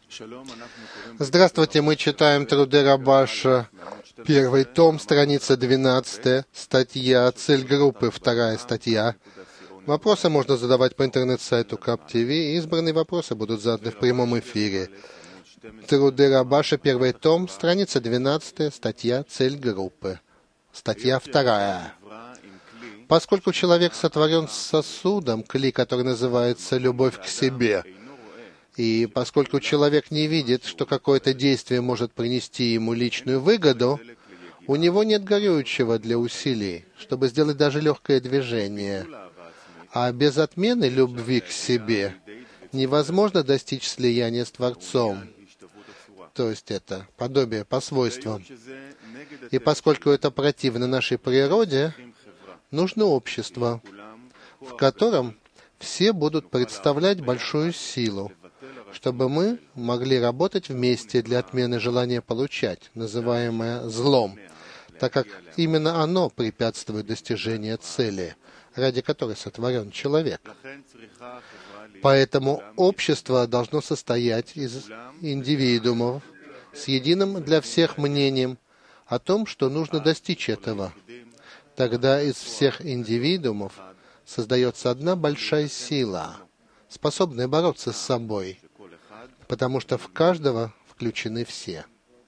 Здравствуйте, мы читаем труды Рабаша, 1 том, страница 12, статья «Цель группы», 2 статья. Вопросы можно задавать по интернет-сайту КАП-ТВ, и избранные вопросы будут заданы в прямом эфире. Труды Рабаша, 1 том, страница 12, статья «Цель группы», статья 2. Поскольку человек сотворен сосудом, кли, который называется «любовь к себе», и поскольку человек не видит, что какое-то действие может принести ему личную выгоду, у него нет горючего для усилий, чтобы сделать даже легкое движение. А без отмены любви к себе невозможно достичь слияния с Творцом. То есть это подобие по свойствам. И поскольку это противно нашей природе, нужно общество, в котором все будут представлять большую силу, чтобы мы могли работать вместе для отмены желания получать, называемое злом, так как именно оно препятствует достижению цели, ради которой сотворен человек. Поэтому общество должно состоять из индивидуумов с единым для всех мнением о том, что нужно достичь этого. Тогда из всех индивидуумов создается одна большая сила, способная бороться с собой, потому что в каждого включены все.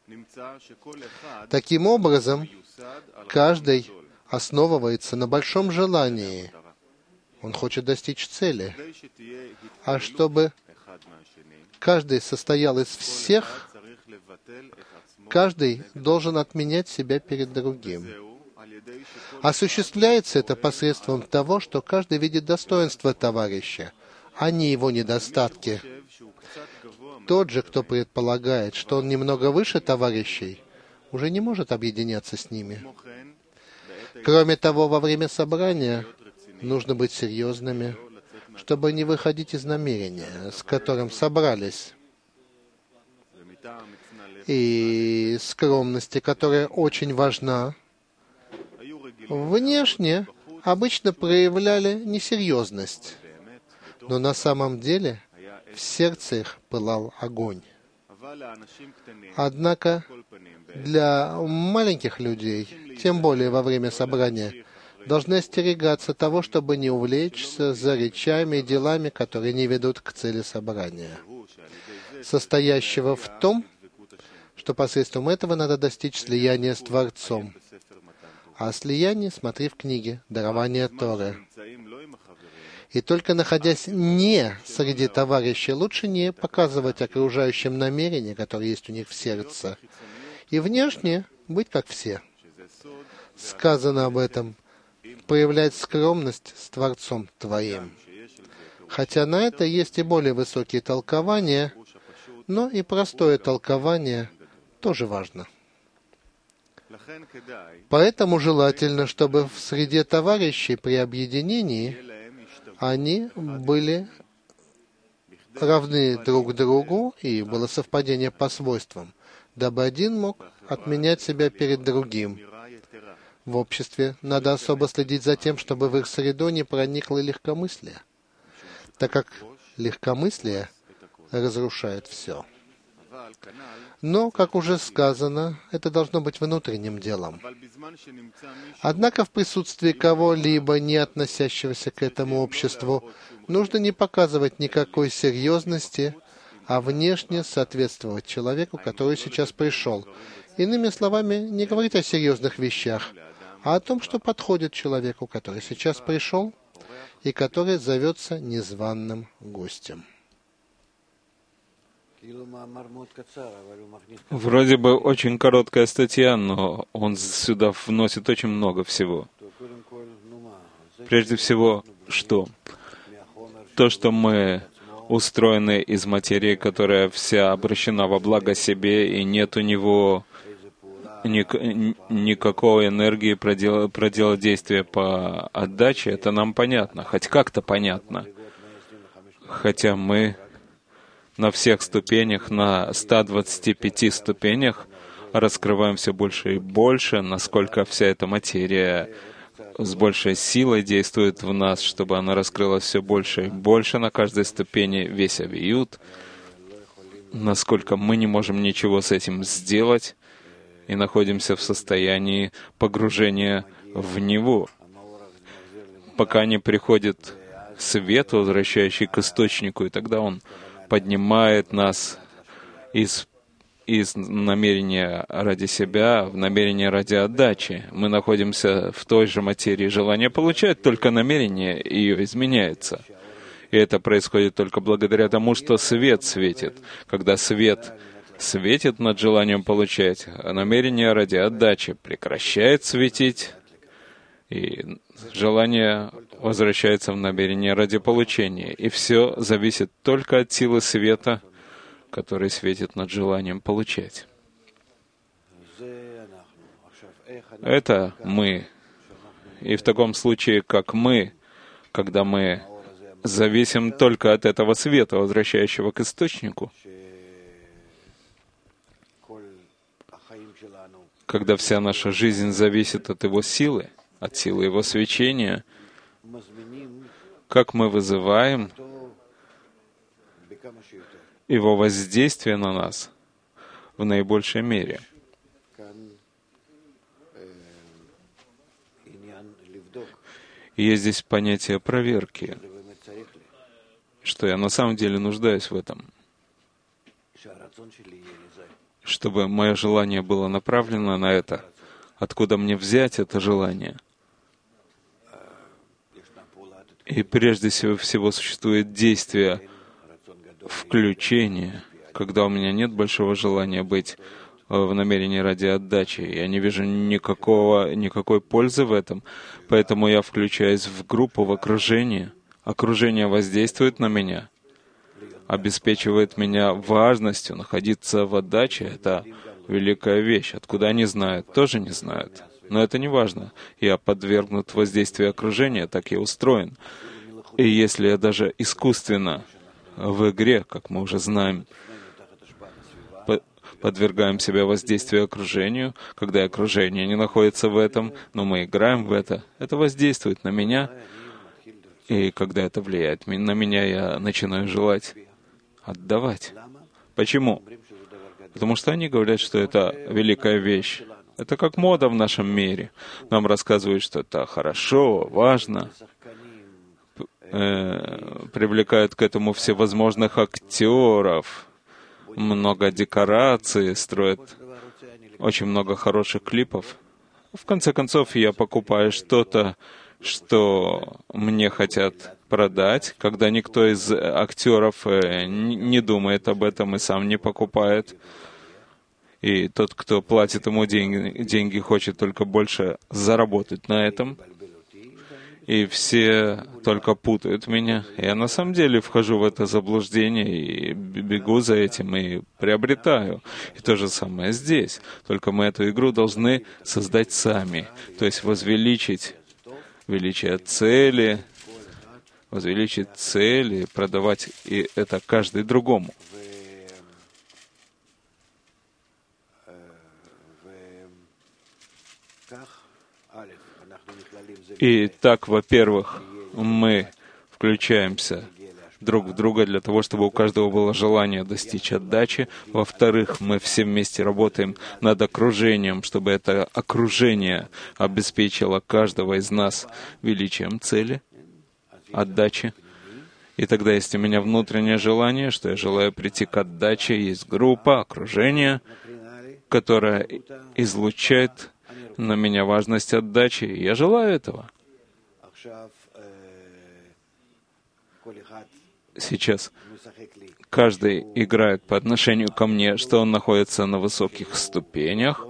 Таким образом, каждый основывается на большом желании. Он хочет достичь цели. А чтобы каждый состоял из всех, каждый должен отменять себя перед другим. Осуществляется это посредством того, что каждый видит достоинство товарища, а не его недостатки. Тот же, кто предполагает, что он немного выше товарищей, уже не может объединяться с ними. Кроме того, во время собрания нужно быть серьезными, чтобы не выходить из намерения, с которым собрались, и скромности, которая очень важна. Внешне обычно проявляли несерьезность, но на самом деле в сердце их пылал огонь. Однако для маленьких людей, тем более во время собрания, должны остерегаться того, чтобы не увлечься за речами и делами, которые не ведут к цели собрания, состоящего в том, что посредством этого надо достичь слияния с Творцом. А о слиянии смотри в книге «Дарование Торы». И только находясь не среди товарищей, лучше не показывать окружающим намерения, которые есть у них в сердце, и внешне быть как все. Сказано об этом: проявлять скромность с Творцом твоим. Хотя на это есть и более высокие толкования, но и простое толкование тоже важно. Поэтому желательно, чтобы в среде товарищей при объединении они были равны друг другу, и было совпадение по свойствам, дабы один мог отменять себя перед другим. В обществе надо особо следить за тем, чтобы в их среду не проникло легкомыслие, так как легкомыслие разрушает все. Но, как уже сказано, это должно быть внутренним делом. Однако в присутствии кого-либо, не относящегося к этому обществу, нужно не показывать никакой серьезности, а внешне соответствовать человеку, который сейчас пришел. Иными словами, не говорить о серьезных вещах, а о том, что подходит человеку, который сейчас пришел и который зовется незваным гостем. Вроде бы очень короткая статья, но он сюда вносит очень много всего. Прежде всего, что? То, что мы устроены из материи, которая вся обращена во благо себе, и нет у него никакой энергии проделать действия по отдаче, это нам понятно, хоть как-то понятно. Хотя мы на всех ступенях, на 125 ступенях раскрываем все больше и больше, насколько вся эта материя с большей силой действует в нас, чтобы она раскрылась все больше и больше на каждой ступени, весь авиют. насколько мы не можем ничего с этим сделать и находимся в состоянии погружения в Него, пока не приходит свет, возвращающий к источнику, и тогда Он поднимает нас из намерения ради себя в намерение ради отдачи. Мы находимся в той же материи желания получать, только намерение ее изменяется. И это происходит только благодаря тому, что свет светит. Когда свет светит над желанием получать, а намерение ради отдачи прекращает светить, и желание возвращается в намерение ради получения. И все зависит только от силы света, который светит над желанием получать. Это мы. И в таком случае, как мы, когда мы зависим только от этого света, возвращающего к источнику, когда вся наша жизнь зависит от Его силы, от силы Его свечения, как мы вызываем Его воздействие на нас в наибольшей мере. И есть здесь понятие проверки, что я на самом деле нуждаюсь в этом, чтобы мое желание было направлено на это. Откуда мне взять это желание? И прежде всего существует действие включения, когда у меня нет большого желания быть в намерении ради отдачи. Я не вижу никакой пользы в этом, поэтому я включаюсь в группу, в окружение. Окружение воздействует на меня, обеспечивает меня важностью. Находиться в отдаче — это великая вещь. Откуда они знают? Тоже не знают. Но это не важно. Я подвергнут воздействию окружения, так я устроен. И если я даже искусственно в игре, как мы уже знаем, подвергаем себя воздействию окружению, когда окружение не находится в этом, но мы играем в это воздействует на меня, и когда это влияет на меня, я начинаю желать отдавать. Почему? Потому что они говорят, что это великая вещь. Это как мода в нашем мире. Нам рассказывают, что это хорошо, важно. Привлекают к этому всевозможных актеров, много декораций, строят очень много хороших клипов. В конце концов, я покупаю что-то, что мне хотят продать, когда никто из актеров не думает об этом и сам не покупает. И тот, кто платит ему деньги, хочет только больше заработать на этом. И все только путают меня. Я на самом деле вхожу в это заблуждение и бегу за этим и приобретаю. И то же самое здесь. Только мы эту игру должны создать сами. То есть возвеличить величие цели, продавать и это каждый другому. И так, во-первых, мы включаемся друг в друга для того, чтобы у каждого было желание достичь отдачи. Во-вторых, мы все вместе работаем над окружением, чтобы это окружение обеспечило каждого из нас величием цели, отдачи. И тогда есть у меня внутреннее желание, что я желаю прийти к отдаче. Есть группа, окружение, которое излучает на меня важность отдачи. И я желаю этого. Сейчас каждый играет по отношению ко мне, что он находится на высоких ступенях,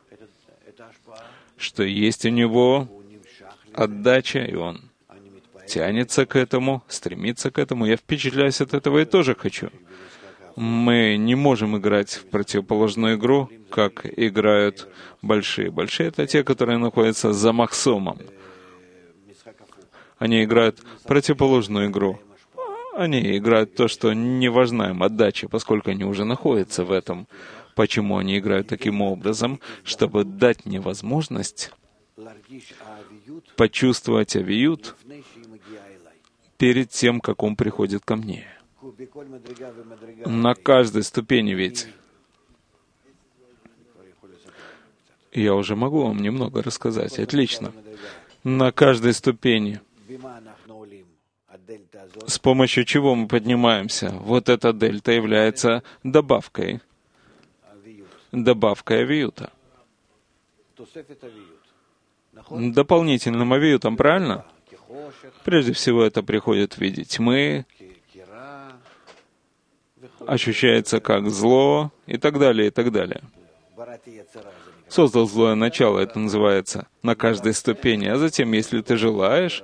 что есть у него отдача, и он тянется к этому, стремится к этому. Я впечатляюсь от этого и тоже хочу. Мы не можем играть в противоположную игру, как играют большие. Большие — это те, которые находятся за Махсомом. Они играют противоположную игру. Они играют то, что не важна им отдача, поскольку они уже находятся в этом. Почему они играют таким образом? Чтобы дать мне возможность почувствовать авиют перед тем, как он приходит ко мне. На каждой ступени ведь. Я уже могу вам немного рассказать. Отлично. На каждой ступени. С помощью чего мы поднимаемся? Вот эта дельта является добавкой. Добавкой авиюта. Дополнительным авиютом, правильно? Прежде всего это приходит в виде тьмы, ощущается как зло и так далее, и так далее. Создал злое начало, это называется, на каждой ступени. А затем, если ты желаешь,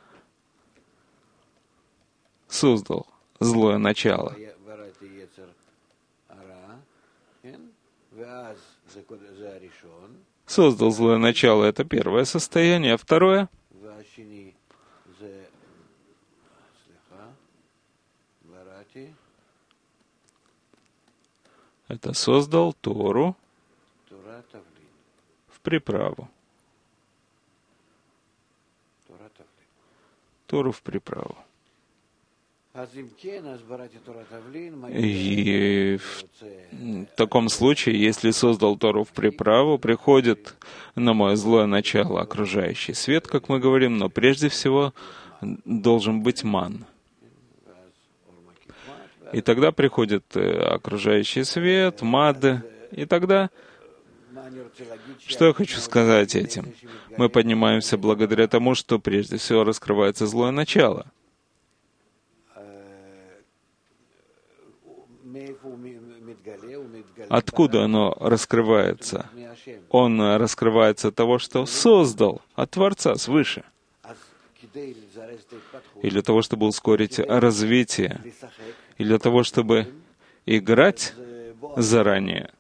создал злое начало. Создал злое начало, это первое состояние, а второе — это создал Тору в приправу. Тору в приправу. И в таком случае, если создал Тору в приправу, приходит на мое злое начало окружающий свет, как мы говорим, но прежде всего должен быть ман. И тогда приходит окружающий свет, мад, и тогда... Что я хочу сказать этим? Мы поднимаемся благодаря тому, что прежде всего раскрывается злое начало. Откуда оно раскрывается? Он раскрывается от того, что создал, от Творца свыше. И для того, чтобы ускорить развитие, и для того, чтобы играть заранее.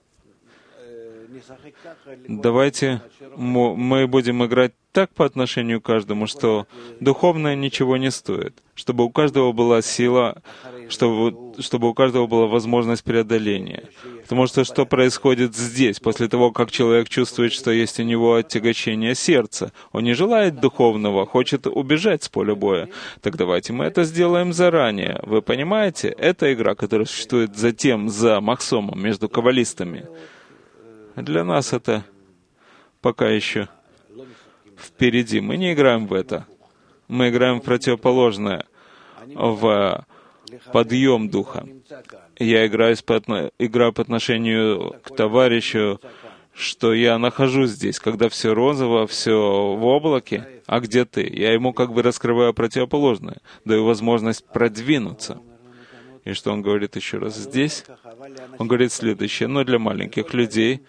Давайте мы будем играть так по отношению к каждому, что духовное ничего не стоит, чтобы у каждого была сила, чтобы у каждого была возможность преодоления. Потому что происходит здесь, после того, как человек чувствует, что есть у него отягощение сердца? Он не желает духовного, хочет убежать с поля боя. Так давайте мы это сделаем заранее. Вы понимаете? Это игра, которая существует затем, за Махсомом, между каббалистами. Для нас это пока еще впереди. Мы не играем в это. Мы играем в противоположное, в подъем духа. Я играю по отношению к товарищу, что я нахожусь здесь, когда все розово, все в облаке, а где ты? Я ему как бы раскрываю противоположное, даю возможность продвинуться. И что он говорит еще раз здесь? Он говорит следующее: но для маленьких людей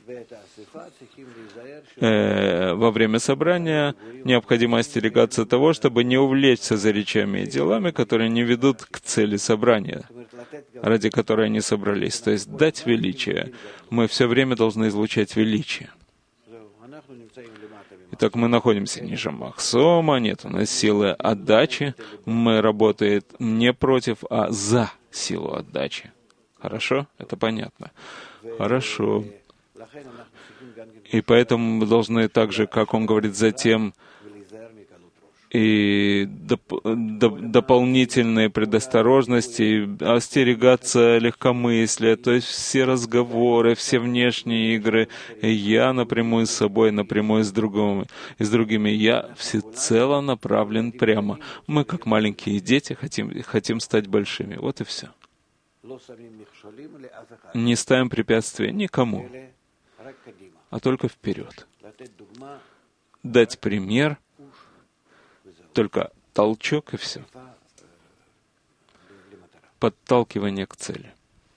во время собрания необходимо остерегаться того, чтобы не увлечься за речами и делами, которые не ведут к цели собрания, ради которой они собрались, то есть дать величие. Мы все время должны излучать величие. Итак, мы находимся ниже Махсома, нет у нас силы отдачи, мы работаем не против, а за силу отдачи. Хорошо? Это понятно. Хорошо. И поэтому мы должны также, как он говорит затем, и дополнительные предосторожности, остерегаться легкомыслия, то есть все разговоры, все внешние игры, я напрямую с собой, напрямую с другими, я всецело направлен прямо. Мы, как маленькие дети, хотим стать большими. Вот и все. Не ставим препятствия никому, а только вперед. Дать пример, только толчок и все. Подталкивание к цели.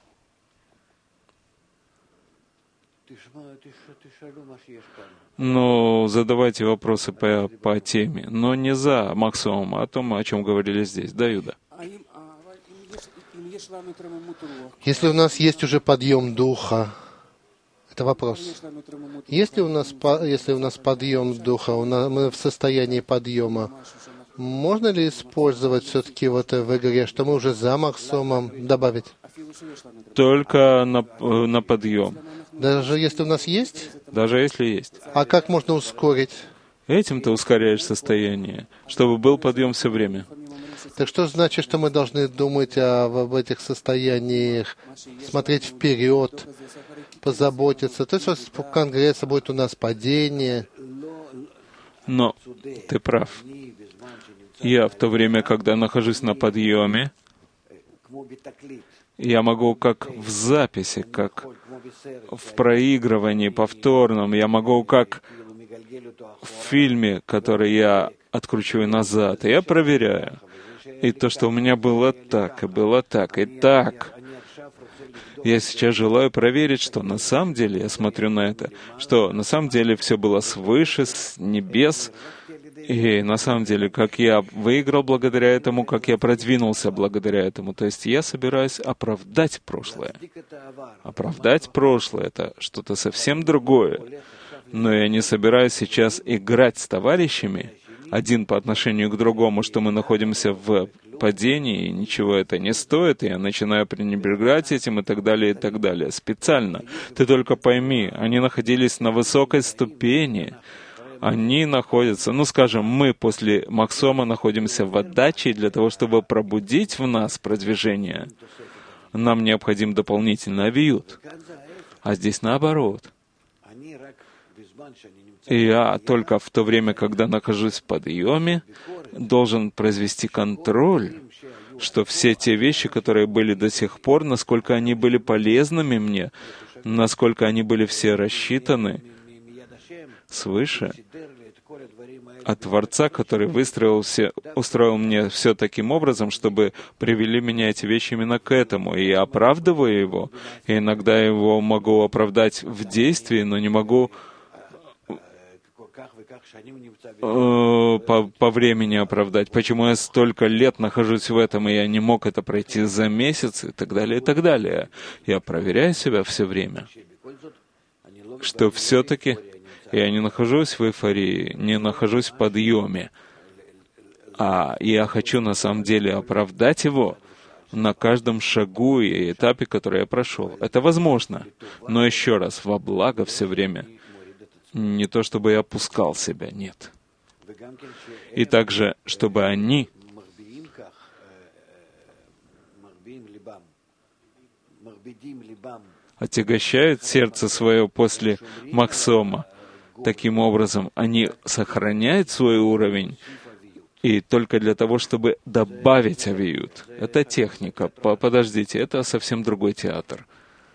Но задавайте вопросы по теме, но не за Максимум, а о том, о чем говорили здесь. Да, Юда? Если у нас есть уже подъем духа, это вопрос. Если у нас подъем духа, мы в состоянии подъема, можно ли использовать все-таки в игре, что мы уже за Махсомом, добавить? Только на подъем. Даже если у нас есть? Даже если есть. А как можно ускорить? Этим ты ускоряешь состояние, чтобы был подъем все время. Так что значит, что мы должны думать об этих состояниях, смотреть вперед, позаботиться? То есть в Конгрессе будет у нас падение. Но ты прав. Я в то время, когда нахожусь на подъеме, я могу как в записи, как в проигрывании повторном, я могу как в фильме, который я откручиваю назад, и я проверяю. И то, что у меня было так, и было так, и так. Я сейчас желаю проверить, что на самом деле, я смотрю на это, что на самом деле все было свыше, с небес, и на самом деле, как я выиграл благодаря этому, как я продвинулся благодаря этому. То есть я собираюсь оправдать прошлое. Оправдать прошлое — это что-то совсем другое. Но я не собираюсь сейчас играть с товарищами, один по отношению к другому, что мы находимся в падении, и ничего это не стоит, и я начинаю пренебрегать этим, и так далее, специально. Ты только пойми, они находились на высокой ступени, они находятся, скажем, мы после Максома находимся в отдаче, и для того, чтобы пробудить в нас продвижение, нам необходим дополнительный авиют. А здесь наоборот. И я только в то время, когда нахожусь в подъеме, должен произвести контроль, что все те вещи, которые были до сих пор, насколько они были полезными мне, насколько они были все рассчитаны свыше от Творца, который устроил мне все таким образом, чтобы привели меня эти вещи именно к этому. И я оправдываю его, и иногда его могу оправдать в действии, но не могу по времени оправдать. Почему я столько лет нахожусь в этом, и я не мог это пройти за месяц, и так далее, и так далее. Я проверяю себя все время, что все-таки я не нахожусь в эйфории, не нахожусь в подъеме, а я хочу на самом деле оправдать его на каждом шагу и этапе, который я прошел. Это возможно, но еще раз, во благо все время. Не то, чтобы я опускал себя, нет. И также, чтобы они отягощают сердце свое после Максома. Таким образом, они сохраняют свой уровень, и только для того, чтобы добавить авиют. Это техника. Подождите, это совсем другой театр.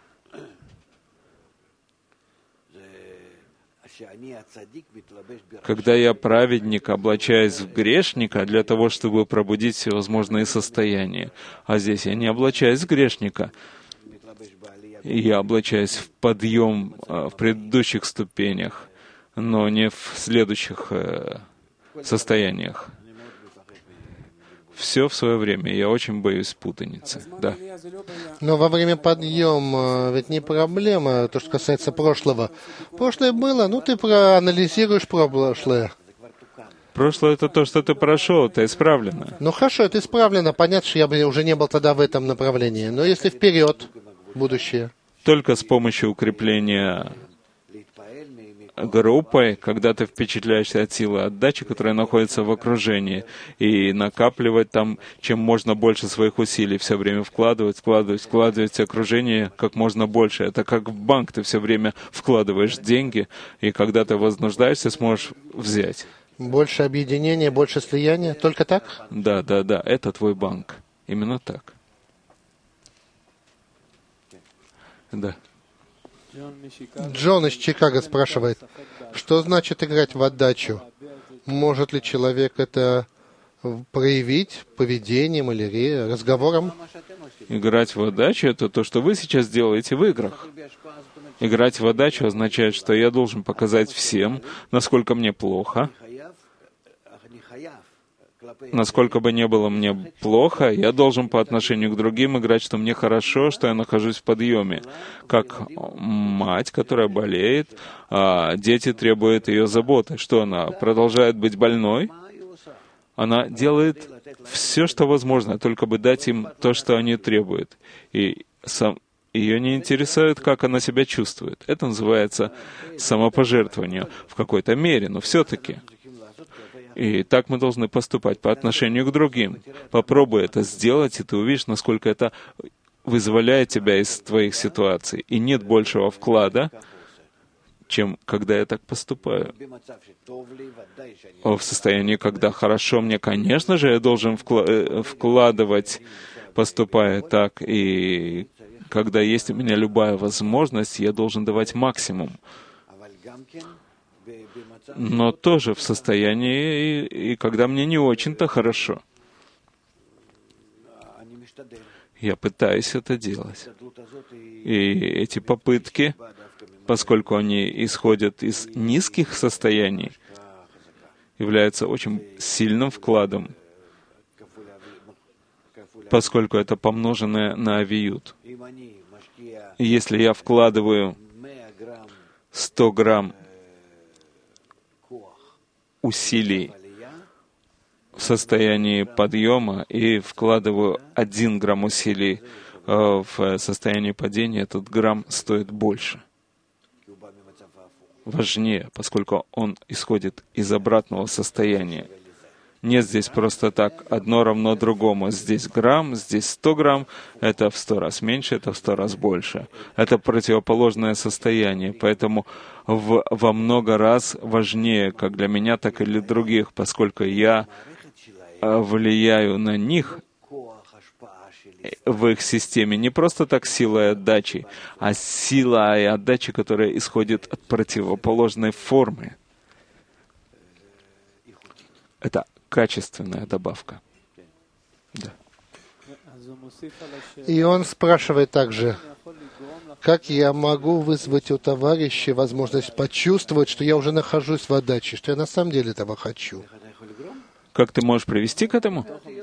Когда я праведник, облачаюсь в грешника для того, чтобы пробудить всевозможные состояния. А здесь я не облачаюсь в грешника. Я облачаюсь в подъем в предыдущих ступенях, но не в следующих состояниях. Все в свое время. Я очень боюсь путаницы. Да. Но во время подъема ведь не проблема, то, что касается прошлого. Прошлое было, ты проанализируешь прошлое. Прошлое — это то, что ты прошел, это исправлено. Хорошо, это исправлено. Понятно, что я бы уже не был тогда в этом направлении. Но если вперед, будущее. Только с помощью укрепления группой, когда ты впечатляешься от силы отдачи, которая находится в окружении, и накапливать там, чем можно больше своих усилий, все время вкладывать в окружение как можно больше. Это как в банк, ты все время вкладываешь деньги, и когда ты вознуждаешься, сможешь взять. Больше объединения, больше слияния? Только так? Да, это твой банк. Именно так. Да. Джон из Чикаго спрашивает, что значит играть в отдачу? Может ли человек это проявить поведением или разговором? Играть в отдачу — это то, что вы сейчас делаете в играх. Играть в отдачу означает, что я должен показать всем, насколько мне плохо. Насколько бы не было мне плохо, я должен по отношению к другим играть, что мне хорошо, что я нахожусь в подъеме. Как мать, которая болеет, а дети требуют ее заботы. Что она продолжает быть больной? Она делает все, что возможно, только бы дать им то, что они требуют. И ее не интересует, как она себя чувствует. Это называется самопожертвование в какой-то мере, но все-таки. И так мы должны поступать по отношению к другим. Попробуй это сделать, и ты увидишь, насколько это вызволяет тебя из твоих ситуаций. И нет большего вклада, чем когда я так поступаю. В состоянии, когда хорошо мне, конечно же, я должен вкладывать, поступая так, и когда есть у меня любая возможность, я должен давать максимум. Но тоже в состоянии, и когда мне не очень-то хорошо. Я пытаюсь это делать. И эти попытки, поскольку они исходят из низких состояний, являются очень сильным вкладом, поскольку это помноженное на авиют. И если я вкладываю 100 грамм усилий в состоянии подъема и вкладываю 1 грамм усилий в состоянии падения, этот грамм стоит больше. Важнее, поскольку он исходит из обратного состояния. Нет здесь просто так, одно равно другому. Здесь грамм, здесь 100 грамм, это в 100 раз меньше, это в 100 раз больше. Это противоположное состояние, поэтому во много раз важнее, как для меня, так и для других, поскольку я влияю на них в их системе не просто так силой отдачи, а силой отдачи, которая исходит от противоположной формы. Это качественная добавка. Да. И он спрашивает также, как я могу вызвать у товарища возможность почувствовать, что я уже нахожусь в отдаче, что я на самом деле этого хочу? Как ты можешь привести к этому?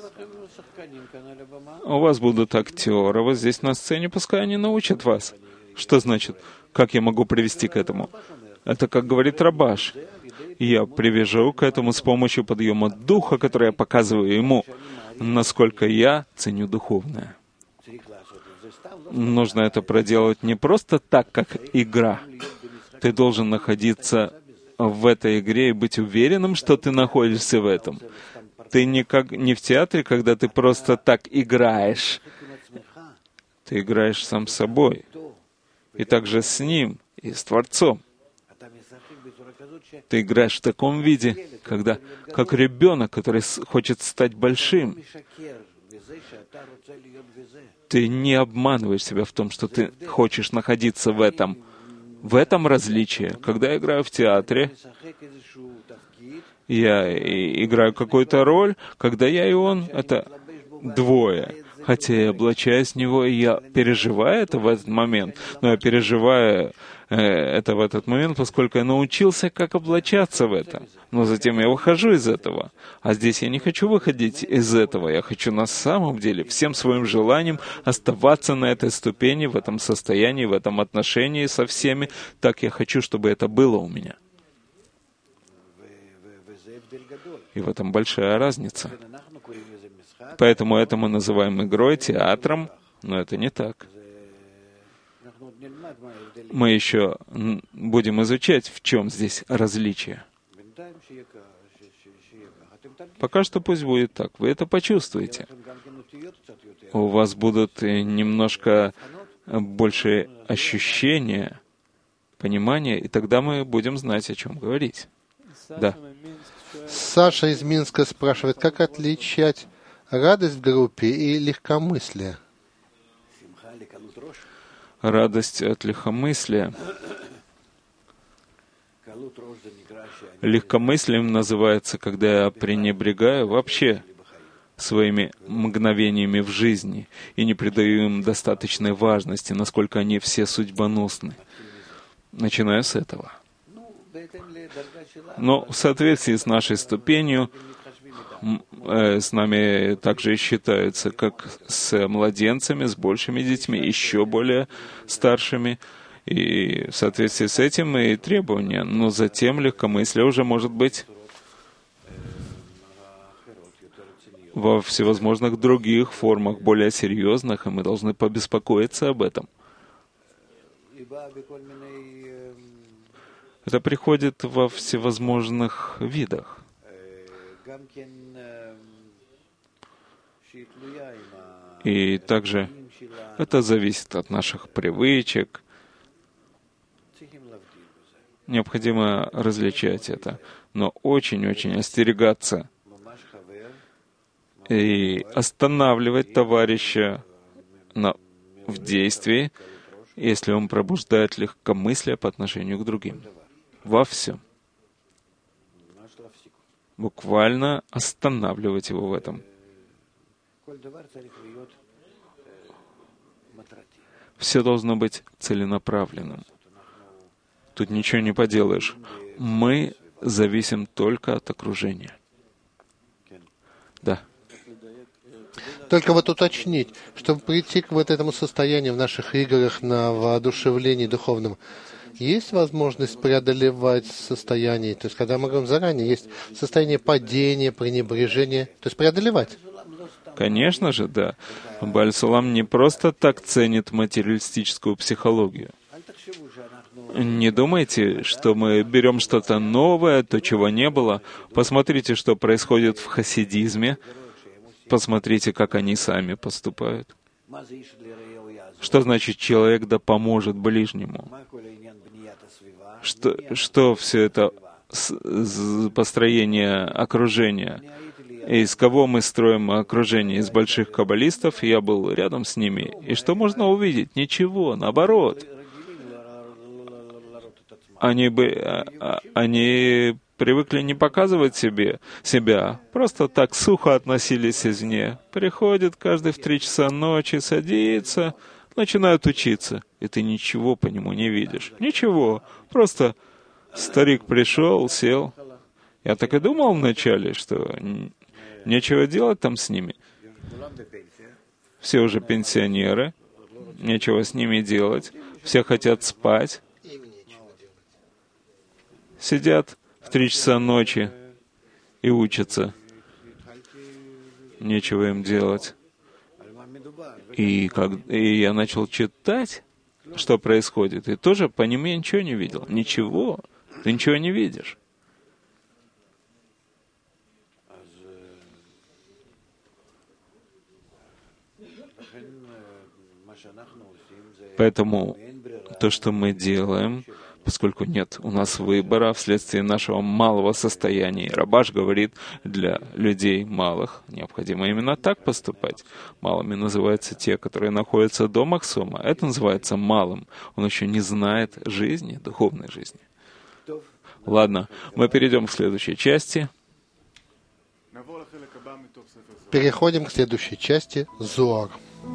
У вас будут актеры, вот здесь на сцене, пускай они научат вас. Что значит, как я могу привести к этому? Это, как говорит Рабаш, я привяжу к этому с помощью подъема духа, который я показываю ему, насколько я ценю духовное. Нужно это проделать не просто так, как игра. Ты должен находиться в этой игре и быть уверенным, что ты находишься в этом. Ты не в театре, когда ты просто так играешь. Ты играешь сам собой. И также с Ним, и с Творцом. Ты играешь в таком виде, когда, как ребенок, который хочет стать большим. Ты не обманываешь себя в том, что ты хочешь находиться в этом. В этом различие. Когда я играю в театре, я играю какую-то роль, когда я и он — это двое. Хотя я облачаюсь в него, и я переживаю это в этот момент, но я переживаю это в этот момент, поскольку я научился, как облачаться в это. Но затем я выхожу из этого. А здесь я не хочу выходить из этого. Я хочу на самом деле всем своим желанием оставаться на этой ступени, в этом состоянии, в этом отношении со всеми. Так я хочу, чтобы это было у меня. И в этом большая разница. Поэтому это мы называем игрой, театром, но это не так. Мы еще будем изучать, в чем здесь различие. Пока что пусть будет так. Вы это почувствуете. У вас будут немножко больше ощущения, понимания, и тогда мы будем знать, о чем говорить. Да. Саша из Минска спрашивает, как отличать радость в группе и легкомыслие? Радость от легкомыслия. Легкомыслием называется, когда я пренебрегаю вообще своими мгновениями в жизни и не придаю им достаточной важности, насколько они все судьбоносны. Начинаю с этого. Но в соответствии с нашей ступенью, с нами также считаются как с младенцами, с большими детьми, еще более старшими. И в соответствии с этим и требования. Но затем легкомыслие уже может быть во всевозможных других формах, более серьезных, и мы должны побеспокоиться об этом. Это приходит во всевозможных видах. И также это зависит от наших привычек. Необходимо различать это, но очень-очень остерегаться и останавливать товарища в действии, если он пробуждает легкомыслие по отношению к другим. Во всем. Буквально останавливать его в этом. Все должно быть целенаправленным. Тут ничего не поделаешь. Мы зависим только от окружения. Да. Только вот уточнить, чтобы прийти к вот этому состоянию в наших играх на воодушевлении духовном, есть возможность преодолевать состояние, то есть когда мы говорим заранее, есть состояние падения, пренебрежения, то есть преодолевать. Конечно же, да. Бааль Сулам не просто так ценит материалистическую психологию. Не думайте, что мы берем что-то новое, то, чего не было. Посмотрите, что происходит в хасидизме. Посмотрите, как они сами поступают. Что значит человек да поможет ближнему? Что все это построение окружения? Из кого мы строим окружение? Из больших каббалистов? Я был рядом с ними. И что можно увидеть? Ничего, наоборот. Они привыкли не показывать себя, просто так сухо относились извне. Приходят каждый в 3 часа ночи, садится, начинают учиться. И ты ничего по нему не видишь. Ничего. Просто старик пришел, сел. Я так и думал вначале, что нечего делать там с ними. Все уже пенсионеры, нечего с ними делать. Все хотят спать. Сидят в 3 часа ночи и учатся. Нечего им делать. И я начал читать, что происходит, и тоже по ним я ничего не видел. Ничего. Ты ничего не видишь. Поэтому то, что мы делаем, поскольку нет у нас выбора вследствие нашего малого состояния. Рабаш говорит, для людей малых необходимо именно так поступать. Малыми называются те, которые находятся до Махсума. Это называется малым. Он еще не знает жизни, духовной жизни. Ладно, мы перейдем к следующей части. Переходим к следующей части Зоар.